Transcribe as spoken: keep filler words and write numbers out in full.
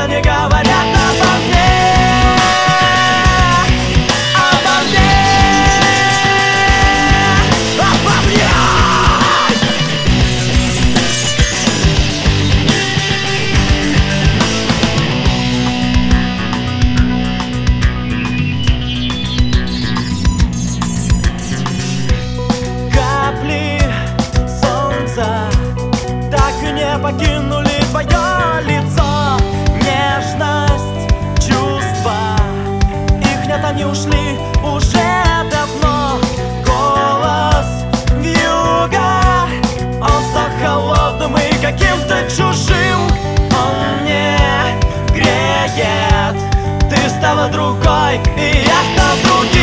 не говорят обо мне, обо мне, обо мне. Капли солнца так и не покинули твое лицо. Нежность, чувства, их нет, они ушли уже давно. Голос вьюга, он стал холодным и каким-то чужим. Он не греет, ты стала другой, и я стал другим.